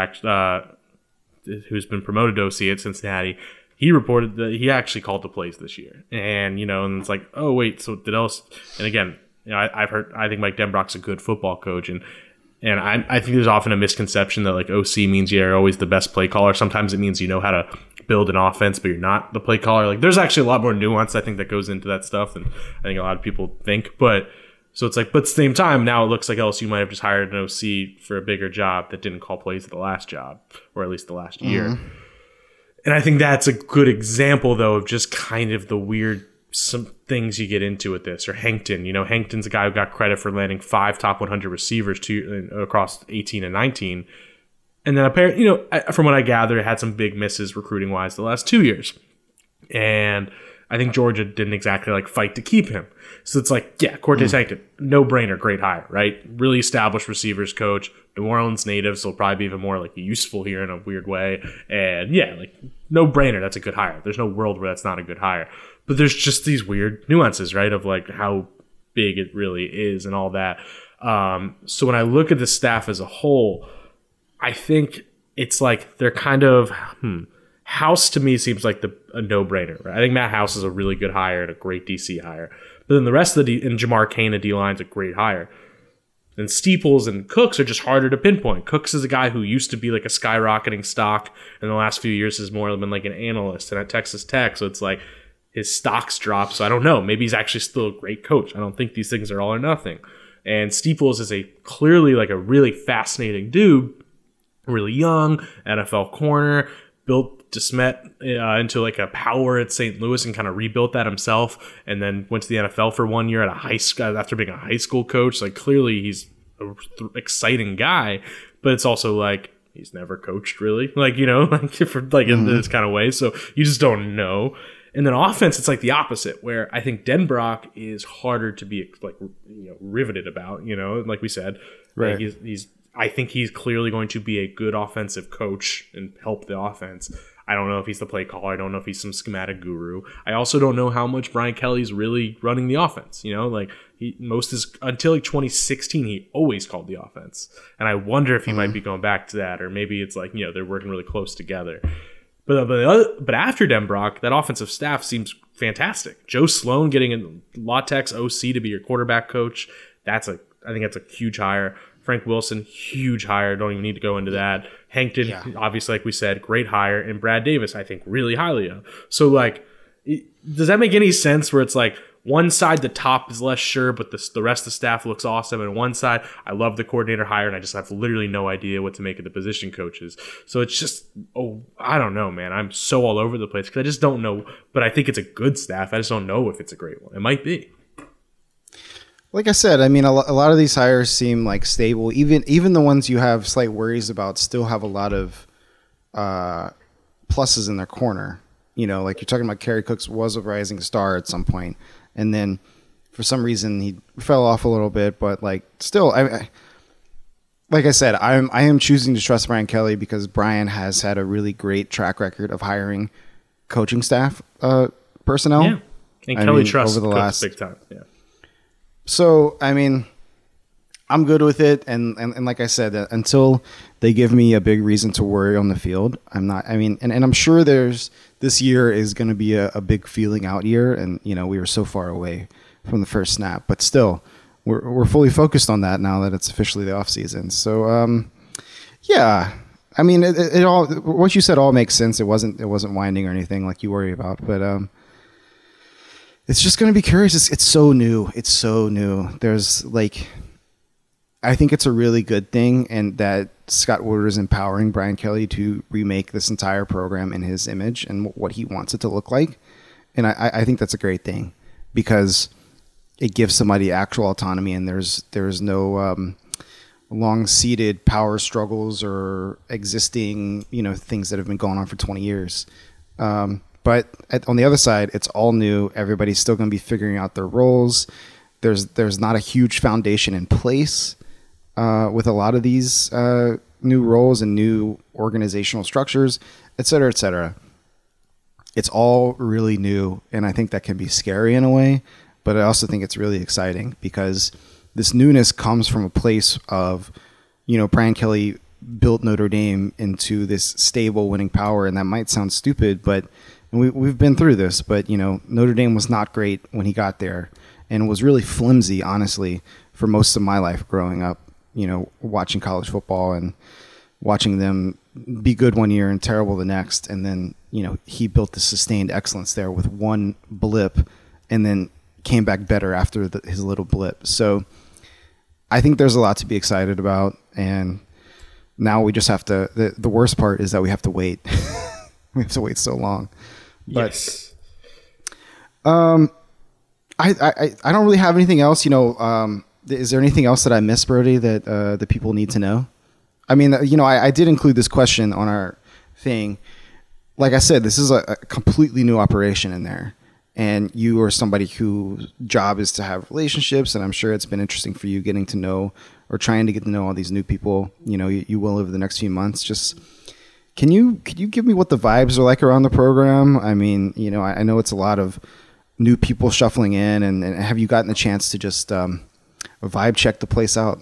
who's been promoted to OC at Cincinnati, he reported that he actually called the plays this year. And, and it's like, oh, wait, so did else? And again, I think Mike Denbrock's a good football coach. And I think there's often a misconception that like OC means you're always the best play caller. Sometimes it means you know how to build an offense, but you're not the play caller. Like there's actually a lot more nuance, I think, that goes into that stuff than I think a lot of people think. But so it's like, but at the same time, now it looks like LSU might have just hired an OC for a bigger job that didn't call plays at the last job, or at least the last year. And I think that's a good example, though, of just kind of the weird some things you get into with this. Or Hankton, Hankton's a guy who got credit for landing 5 top 100 receivers across 18 and 19. And then apparently, from what I gather, had some big misses recruiting wise the last 2 years. And I think Georgia didn't exactly like fight to keep him. So it's like, yeah, Cortez Hankton, no brainer, great hire, right? Really established receivers coach, New Orleans native, so probably be even more like useful here in a weird way. And yeah, like no brainer, that's a good hire. There's no world where that's not a good hire. But there's just these weird nuances, right? Of like how big it really is and all that. So when I look at the staff as a whole, I think it's like they're kind of House to me seems like a no-brainer. Right? I think Matt House is a really good hire and a great DC hire. But then the rest of and Jamar Cain, a D-line's a great hire. Then Steeples and Cooks are just harder to pinpoint. Cooks is a guy who used to be like a skyrocketing stock, and the last few years has more been like an analyst and at Texas Tech. So it's like his stocks drop. So I don't know. Maybe he's actually still a great coach. I don't think these things are all or nothing. And Steeples is clearly like a really fascinating dude, really young, NFL corner, built DeSmet into like a power at St. Louis and kind of rebuilt that himself, and then went to the NFL for 1 year at a high school after being a high school coach. Like clearly he's an exciting guy, but it's also like he's never coached really, like, you know, like for like in this kind of way. So you just don't know. And then offense, it's like the opposite, where I think Denbrock is harder to be like, you know, riveted about, you know, like we said, right. Like I think he's clearly going to be a good offensive coach and help the offense. I don't know if he's the play caller. I don't know if he's some schematic guru. I also don't know how much Brian Kelly's really running the offense. You know, like until like 2016, he always called the offense. And I wonder if he might be going back to that, or maybe it's like, you know, they're working really close together. But after Denbrock, that offensive staff seems fantastic. Joe Sloan getting a Latex OC to be your quarterback coach. I think that's a huge hire. Frank Wilson, huge hire. Don't even need to go into that. Hankton, obviously, like we said, great hire. And Brad Davis, I think, really highly of. So, like, does that make any sense where it's like one side, the top is less sure, but the rest of the staff looks awesome. And one side, I love the coordinator hire, and I just have literally no idea what to make of the position coaches. So it's just, I don't know, man. I'm so all over the place because I just don't know. But I think it's a good staff. I just don't know if it's a great one. It might be. Like I said, I mean, a lot of these hires seem like stable. Even the ones you have slight worries about still have a lot of pluses in their corner. You know, like you're talking about, Kerry Cooks was a rising star at some point, and then for some reason he fell off a little bit. But like, still, like I said, I am choosing to trust Brian Kelly because Brian has had a really great track record of hiring coaching staff personnel. Yeah, and Kelly trusts over the last big time. Yeah. So, I mean, I'm good with it. And like I said, until they give me a big reason to worry on the field, I'm not, I mean, and I'm sure this year is going to be a big feeling out year. And, you know, we were so far away from the first snap, but still we're fully focused on that now that it's officially the off season. So, yeah, I mean, it all, what you said all makes sense. It wasn't winding or anything like you worry about, but, it's just going to be curious. It's so new. It's so new. There's like, I think it's a really good thing, and that Scott Woodward is empowering Brian Kelly to remake this entire program in his image and what he wants it to look like. And I think that's a great thing because it gives somebody actual autonomy, and there's no long-seated power struggles or existing, you know, things that have been going on for 20 years. But on the other side, it's all new. Everybody's still going to be figuring out their roles. There's not a huge foundation in place with a lot of these new roles and new organizational structures, et cetera, et cetera. It's all really new, and I think that can be scary in a way, but I also think it's really exciting because this newness comes from a place of, you know, Brian Kelly built Notre Dame into this stable winning power, and that might sound stupid, but we've been through this, but, you know, Notre Dame was not great when he got there and was really flimsy, honestly, for most of my life growing up, you know, watching college football and watching them be good one year and terrible the next. And then, you know, he built the sustained excellence there with one blip and then came back better after his little blip. So I think there's a lot to be excited about. And now we just have to, the worst part is that we have to wait. We have to wait so long. But, yes. I don't really have anything else. You know, is there anything else that I missed, Brody, that the people need to know? I mean, you know, I did include this question on our thing. Like I said, this is a completely new operation in there. And you are somebody whose job is to have relationships. And I'm sure it's been interesting for you getting to know or trying to get to know all these new people, you know, you will over the next few months. Just... Can you give me what the vibes are like around the program? I mean, you know, I know it's a lot of new people shuffling in, and have you gotten a chance to just vibe check the place out?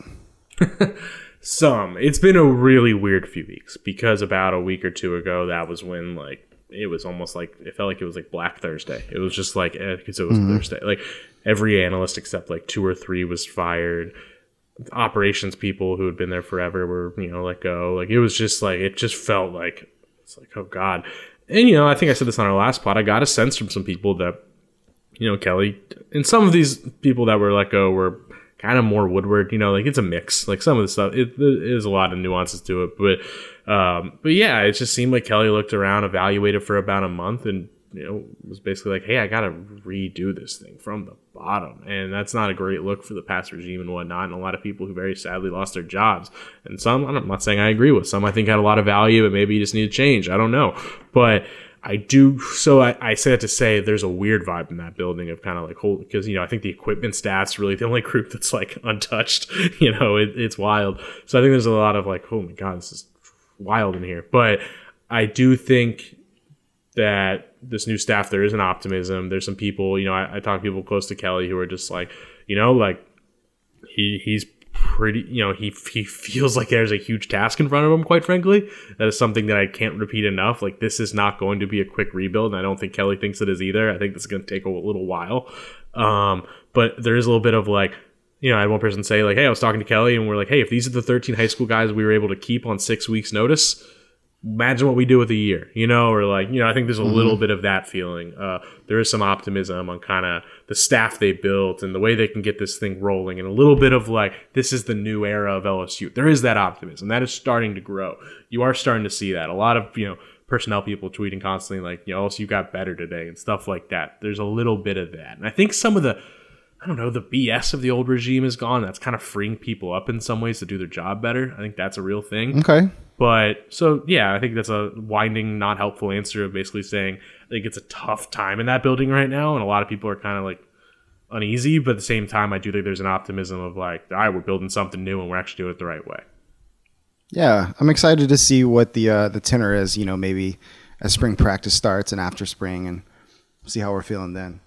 It's been a really weird few weeks because about a week or two ago, that was when like it was almost like it felt like it was like Black Thursday. It was just like because it was Thursday. Like every analyst except like 2 or 3 was fired. Operations people who had been there forever were, you know, let go. Like it was just like, it just felt like, it's like, oh God. And, you know, I think I said this on our last pod, I got a sense from some people that, you know, Kelly and some of these people that were let go were kind of more Woodward, you know, like it's a mix, like some of the stuff, there's a lot of nuances to it, but yeah, it just seemed like Kelly looked around, evaluated for about a month and was basically like, hey, I got to redo this thing from the bottom. And that's not a great look for the past regime and whatnot. And a lot of people who very sadly lost their jobs. And some, I'm not saying I agree with, some I think had a lot of value, but maybe you just need to change. I don't know. But I do. So I say that to say there's a weird vibe in that building of kind of like, because, I think the equipment staff's really the only group that's like untouched. It's wild. So I think there's a lot of like, oh my God, this is wild in here. But I do think that this new staff, there is an optimism. There's some people, I talk to people close to Kelly who are just like, like he's pretty, he feels like there's a huge task in front of him, quite frankly. That is something that I can't repeat enough. Like, this is not going to be a quick rebuild, and I don't think Kelly thinks it is either. I think this is going to take a little while. But there is a little bit of like, I had one person say like, hey, I was talking to Kelly and we're like, hey, if these are the 13 high school guys we were able to keep on 6 weeks notice, imagine what we do with a year, or like, I think there's a little bit of that feeling. There is some optimism on kind of the staff they built and the way they can get this thing rolling, and a little bit of like, this is the new era of LSU. There is that optimism that is starting to grow. You are starting to see that. A lot of, personnel people tweeting constantly like, LSU got better today and stuff like that. There's a little bit of that. And I think some of the BS of the old regime is gone. That's kind of freeing people up in some ways to do their job better. I think that's a real thing. Okay. But so, yeah, I think that's a winding, not helpful answer of basically saying I think it's a tough time in that building right now. And a lot of people are kind of like uneasy. But at the same time, I do think there's an optimism of like, all right, we're building something new and we're actually doing it the right way. Yeah, I'm excited to see what the tenor is, maybe as spring practice starts and after spring, and see how we're feeling then.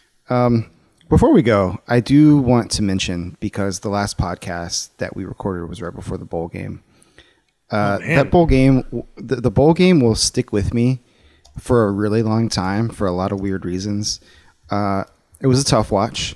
Before we go, I do want to mention, because the last podcast that we recorded was right before the bowl game. That bowl game, the bowl game will stick with me for a really long time for a lot of weird reasons. It was a tough watch.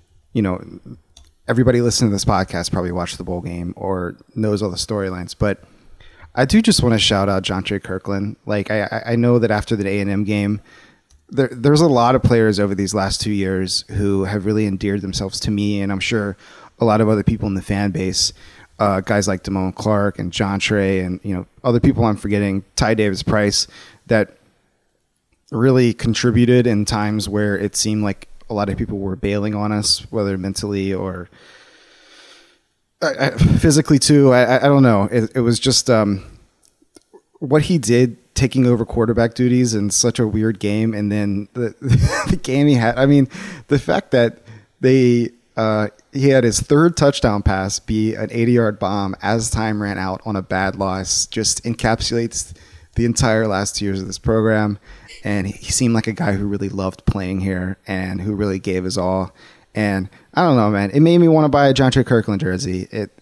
Everybody listening to this podcast probably watched the bowl game or knows all the storylines, but I do just want to shout out Jontre Kirkland. Like, I know that after the A&M game, there's a lot of players over these last 2 years who have really endeared themselves to me, and I'm sure a lot of other people in the fan base, guys like Damone Clark and Jontre and other people I'm forgetting, Ty Davis Price, that really contributed in times where it seemed like a lot of people were bailing on us, whether mentally or physically too. I don't know. It was just what he did, taking over quarterback duties in such a weird game, and then the game he had. I mean, the fact that he had his third touchdown pass be an 80-yard bomb as time ran out on a bad loss just encapsulates the entire last 2 years of this program. And he seemed like a guy who really loved playing here and who really gave his all. And I don't know, man, it made me want to buy a Jontre Kirkland jersey.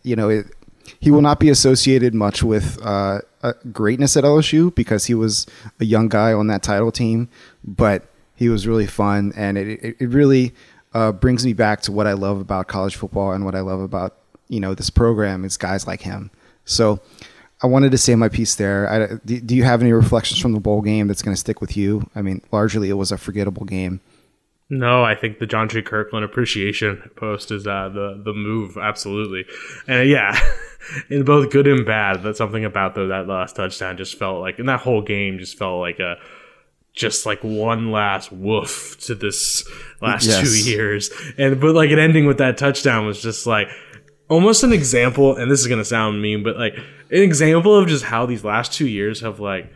He will not be associated much with greatness at LSU because he was a young guy on that title team, but he was really fun. And it really brings me back to what I love about college football and what I love about, this program is guys like him. So I wanted to say my piece there. Do you have any reflections from the bowl game that's going to stick with you? I mean, largely it was a forgettable game. No, I think the Jontre Kirkland appreciation post is the move, absolutely. And yeah, in both good and bad, that's something about that last touchdown just felt like, and that whole game just felt like just like one last woof to this last 2 years. But like it ending with that touchdown was just like almost an example, and this is going to sound mean, but like an example of just how these last 2 years have like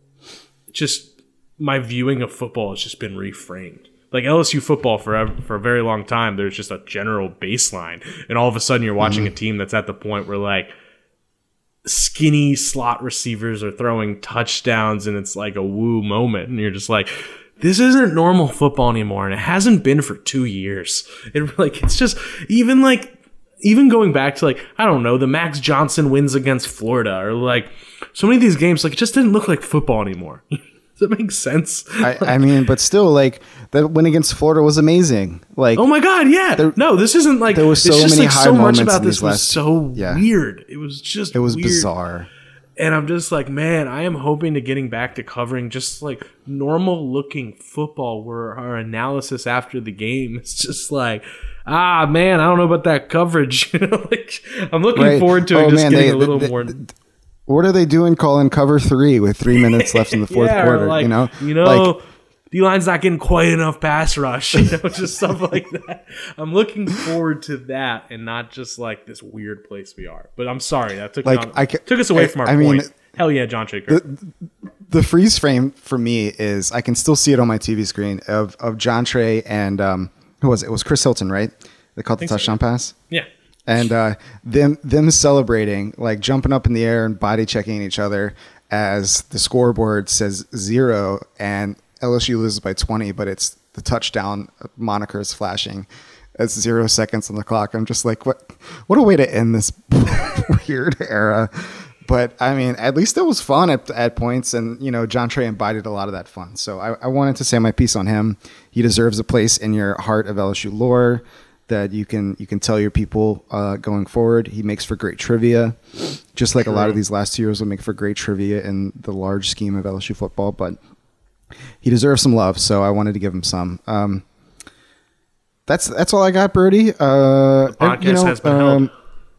just my viewing of football has just been reframed. Like LSU football for a very long time, there's just a general baseline, and all of a sudden you're watching a team that's at the point where like skinny slot receivers are throwing touchdowns, and it's like a woo moment, and you're just like, this isn't normal football anymore, and it hasn't been for 2 years. It's just even going back to like, I don't know, the Max Johnson wins against Florida, or like so many of these games, like it just didn't look like football anymore. Does that make sense? I mean, but still, like that win against Florida was amazing. Like, oh my God, yeah. No, this isn't like there was so many high so moments much about in this was so weird. It was weird. Bizarre. And I'm just like, man, I am hoping to getting back to covering just like normal looking football, where our analysis after the game is just like, man, I don't know about that coverage. Like, I'm looking forward to it getting a little more. What are they doing calling cover 3 with 3 minutes left in the fourth quarter? Like, D-line's not getting quite enough pass rush, just stuff like that. I'm looking forward to that and not just like this weird place we are. But I'm sorry, that took us away from our point. Hell yeah, John Shaker. The freeze frame for me is I can still see it on my TV screen of Jontre and who was it? It was Chris Hilton, right? They called the touchdown pass. Yeah. And them celebrating, like jumping up in the air and body checking each other as the scoreboard says 0 and LSU loses by 20, but it's the touchdown moniker is flashing at 0 seconds on the clock. I'm just like, what a way to end this weird era. But I mean, at least it was fun at points, and Jontre embodied a lot of that fun. So I wanted to say my piece on him. He deserves a place in your heart of LSU lore that you can tell your people going forward. He makes for great trivia, just like a lot of these last 2 years will make for great trivia in the large scheme of LSU football. But he deserves some love, so I wanted to give him some. That's all I got, Brody. The podcast has been held.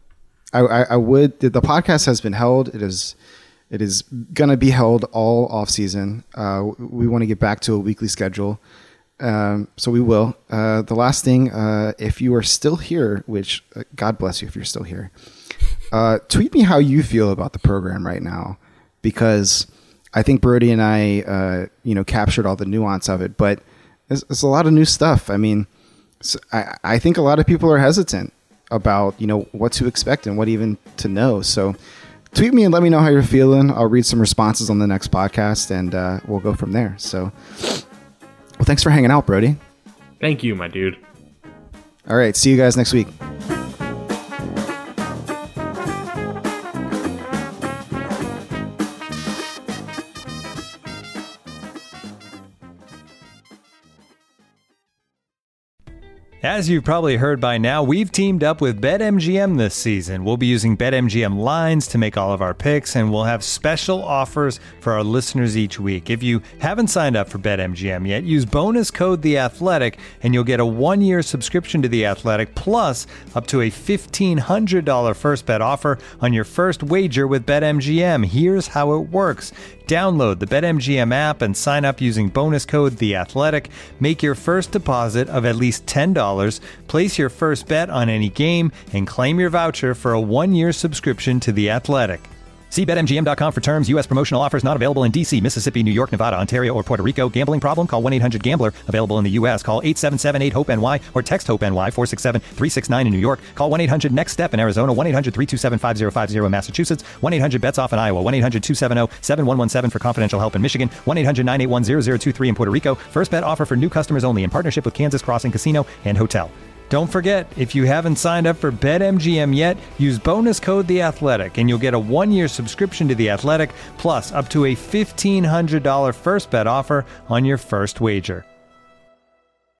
The podcast has been held. It is going to be held all off season. We want to get back to a weekly schedule. So we will. The last thing, if you are still here, which God bless you if you're still here, tweet me how you feel about the program right now, because I think Brody and I, captured all the nuance of it, but it's a lot of new stuff. I mean, I think a lot of people are hesitant about, what to expect and what even to know. So tweet me and let me know how you're feeling. I'll read some responses on the next podcast, and we'll go from there. So, well, thanks for hanging out, Brody. Thank you, my dude. All right. See you guys next week. As you've probably heard by now, we've teamed up with BetMGM this season. We'll be using BetMGM lines to make all of our picks, and we'll have special offers for our listeners each week. If you haven't signed up for BetMGM yet, use bonus code The Athletic, and you'll get a 1-year subscription to The Athletic, plus up to a $1,500 first bet offer on your first wager with BetMGM. Here's how it works. Download the BetMGM app and sign up using bonus code The Athletic. Make your first deposit of at least $10. Place your first bet on any game and claim your voucher for a 1-year subscription to The Athletic. See BetMGM.com for terms. U.S. promotional offers not available in D.C., Mississippi, New York, Nevada, Ontario, or Puerto Rico. Gambling problem? Call 1-800-GAMBLER. Available in the U.S. Call 877-8-HOPE-NY or text HOPE-NY 467-369 in New York. Call 1-800-NEXT-STEP in Arizona. 1-800-327-5050 in Massachusetts. 1-800-BETS-OFF in Iowa. 1-800-270-7117 for confidential help in Michigan. 1-800-981-0023 in Puerto Rico. First bet offer for new customers only in partnership with Kansas Crossing Casino and Hotel. Don't forget, if you haven't signed up for BetMGM yet, use bonus code The Athletic, and you'll get a 1-year subscription to The Athletic, plus up to a $1,500 first bet offer on your first wager.